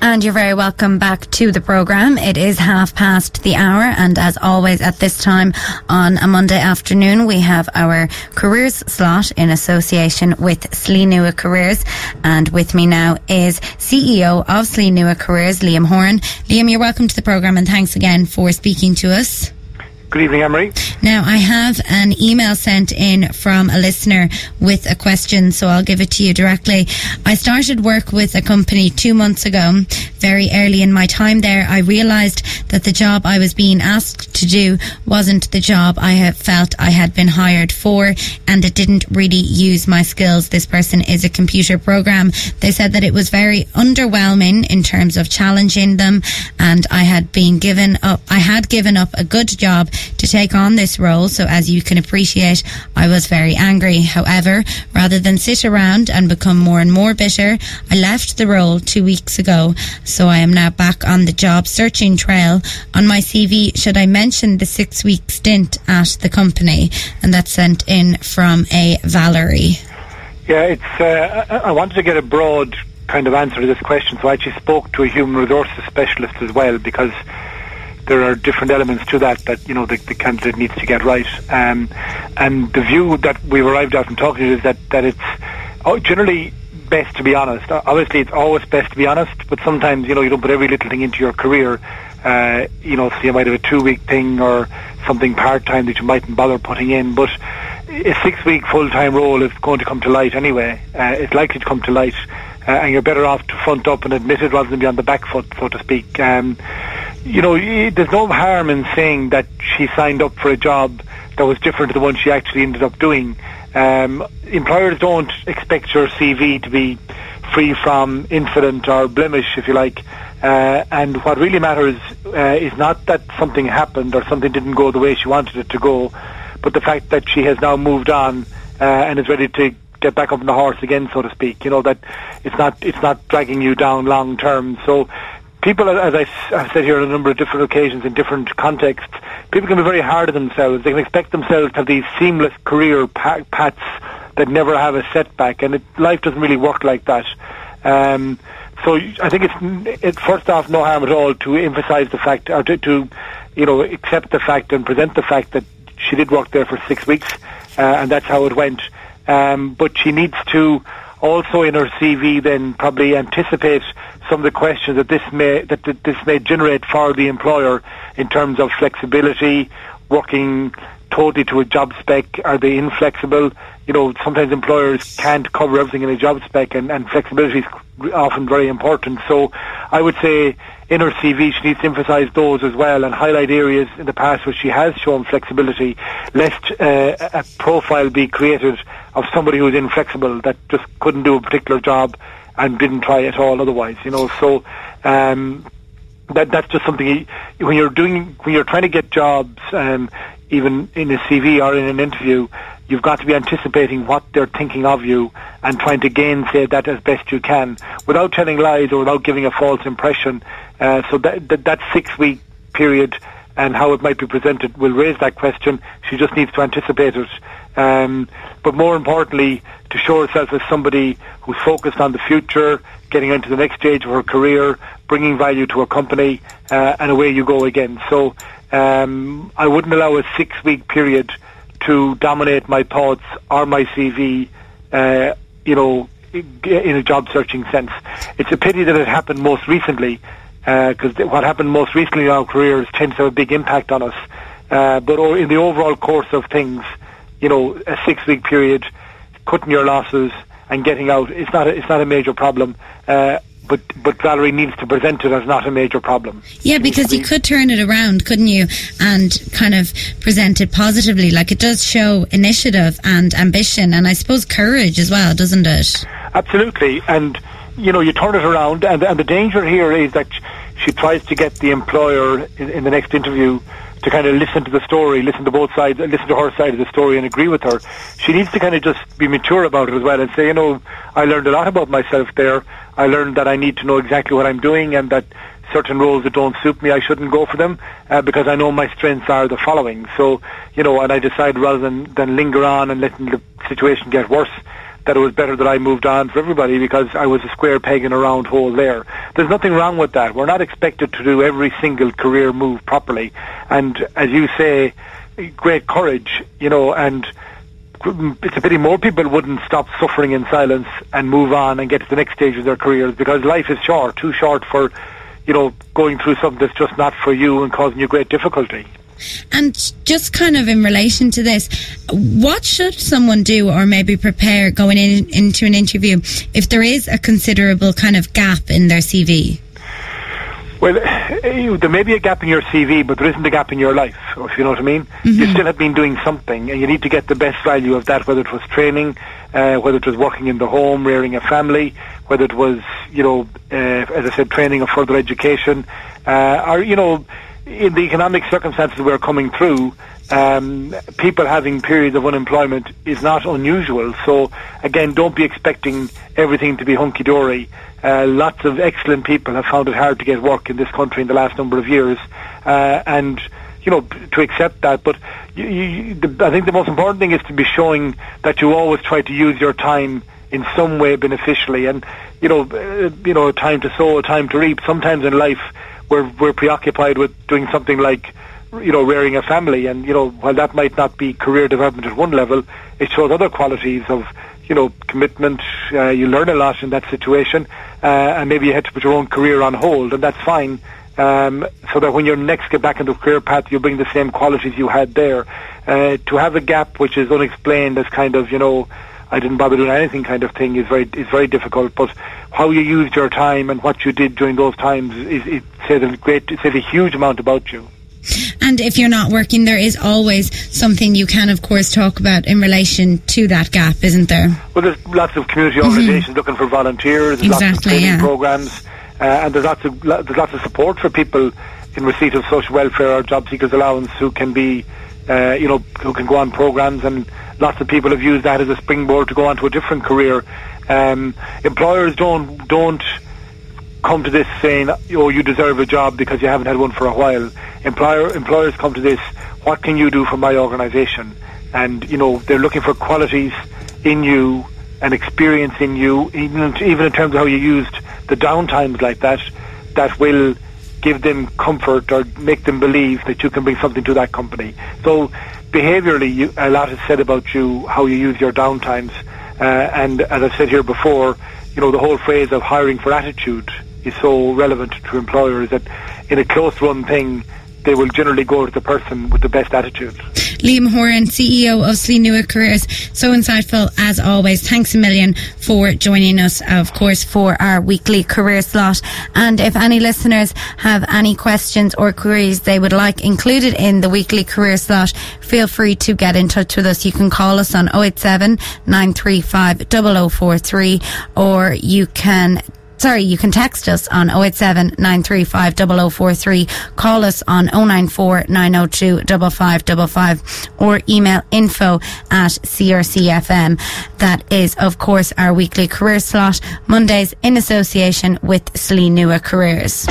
And you're very welcome back to the programme. It is hour, and as always at this time on a Monday afternoon, we have our careers slot in association with Sleenua Careers. And with me now is CEO of Sleenua Careers, Liam Horan. Liam, you're welcome to the programme, and thanks again for speaking to us. Good evening, Emery. Now, I have an email sent in from a listener with a question, so I'll give it to you directly. I started work with a company 2 months ago. Very early in my time there, I realised that the job I was being asked to do wasn't the job I had felt I had been hired for, and it didn't really use my skills. This person is a computer program. They said that it was very underwhelming in terms of challenging them, and I had given up a good job to take on this role, so as you can appreciate, I was very angry. However, rather than sit around and become more and more bitter, I left the role 2 weeks ago, so I am now back on the job searching trail. On my CV, should I mention the 6-week stint at the company? And that's sent in from a Valerie. Yeah, I wanted to get a broad kind of answer to this question, so I actually spoke to a human resources specialist as well, because there are different elements to that the candidate needs to get right. And the view that we've arrived at from talking to you is that it's generally best to be honest. Obviously, it's always best to be honest, but sometimes, you don't put every little thing into your career. So you might have a 2-week thing or something part-time that you mightn't bother putting in, but a 6-week full-time role is going to come to light anyway. It's likely to come to light, and you're better off to front up and admit it rather than be on the back foot, so to speak. There's no harm in saying that she signed up for a job that was different to the one she actually ended up doing. Employers don't expect your CV to be free from incident or blemish, if you like. And what really matters is not that something happened or something didn't go the way she wanted it to go, but the fact that she has now moved on and is ready to get back up on the horse again, so to speak. That it's not dragging you down long term. So people, as I've said here on a number of different occasions in different contexts, people can be very hard on themselves. They can expect themselves to have these seamless career paths that never have a setback, and life doesn't really work like that. So I think it's first off no harm at all to emphasise the fact, or to accept the fact and present the fact that she did work there for 6 weeks, and that's how it went. But she needs to also in her CV then probably anticipate some of the questions that this may generate for the employer in terms of flexibility, working totally to a job spec. Are they inflexible? Sometimes employers can't cover everything in a job spec, and flexibility is often very important. So I would say in her CV she needs to emphasise those as well and highlight areas in the past where she has shown flexibility, lest a profile be created of somebody who's inflexible, that just couldn't do a particular job and didn't try at all otherwise. So that's just something when you're trying to get jobs, even in a CV or in an interview, you've got to be anticipating what they're thinking of you and trying to gainsay that as best you can without telling lies or without giving a false impression. So that 6-week period and how it might be presented will raise that question. She just needs to anticipate it. But more importantly, to show herself as somebody who's focused on the future, getting into the next stage of her career, bringing value to a company, and away you go again. So I wouldn't allow a 6-week period to dominate my thoughts or my CV, in a job searching sense. It's a pity that it happened most recently, because what happened most recently in our careers tends to have a big impact on us. But in the overall course of things, a 6-week period, cutting your losses and getting out, it's not a major problem. But Valerie needs to present it as not a major problem. Yeah, because you could turn it around, couldn't you, and kind of present it positively. Like, it does show initiative and ambition, and I suppose courage as well, doesn't it? Absolutely, and you turn it around, and the danger here is that she tries to get the employer in the next interview to kind of listen to the story, listen to both sides, listen to her side of the story and agree with her. She needs to kind of just be mature about it as well and say, I learned a lot about myself there. I learned that I need to know exactly what I'm doing, and that certain roles that don't suit me, I shouldn't go for them, because I know my strengths are the following. So, and I decide rather than linger on and letting the situation get worse, that it was better that I moved on for everybody because I was a square peg in a round hole there. There's nothing wrong with that. We're not expected to do every single career move properly. And as you say, great courage, and it's a pity more people wouldn't stop suffering in silence and move on and get to the next stage of their careers, because life is short, too short for, going through something that's just not for you and causing you great difficulty. And just kind of in relation to this, what should someone do or maybe prepare going into an interview if there is a considerable kind of gap in their CV? Well, there may be a gap in your CV, but there isn't a gap in your life, if you know what I mean. Mm-hmm. You still have been doing something, and you need to get the best value of that, whether it was training, whether it was working in the home, rearing a family, whether it was, as I said, training or further education, or, in the economic circumstances we're coming through, people having periods of unemployment is not unusual. So, again, don't be expecting everything to be hunky-dory. Lots of excellent people have found it hard to get work in this country in the last number of years, and to accept that. But I think the most important thing is to be showing that you always try to use your time in some way beneficially, and a time to sow, a time to reap. Sometimes in life we're preoccupied with doing something like rearing a family, and while that might not be career development at one level, it shows other qualities of commitment. You learn a lot in that situation, and maybe you had to put your own career on hold, and that's fine, so that when you next get back into a career path, you bring the same qualities you had there. To have a gap which is unexplained as kind of, I didn't bother doing anything kind of thing is very difficult. But how you used your time and what you did during those times it says a huge amount about you. And if you're not working, there is always something you can, of course, talk about in relation to that gap, isn't there? Well, there's lots of community organisations looking for volunteers. There's lots of training programs, and there's lots of support for people in receipt of social welfare or job seekers allowance who can be, who can go on programs, and lots of people have used that as a springboard to go on to a different career. Employers don't come to this saying, you deserve a job because you haven't had one for a while. Employers come to this, what can you do for my organisation? And, they're looking for qualities in you and experience in you, even in terms of how you used the downtimes like that will give them comfort or make them believe that you can bring something to that company. So behaviourally, a lot is said about you, how you use your downtimes. And as I said here before, the whole phrase of hiring for attitude is so relevant to employers that in a close-run thing, they will generally go to the person with the best attitude. Liam Horan, CEO of Slí Careers, so insightful as always. Thanks a million for joining us, of course, for our weekly career slot. And if any listeners have any questions or queries they would like included in the weekly career slot, feel free to get in touch with us. You can call us on 087 935 0043, or you can text us on 087 935 0043, call us on 094 902 5555, or email info@crcfm. That is, of course, our weekly career slot, Mondays in association with Slí Careers.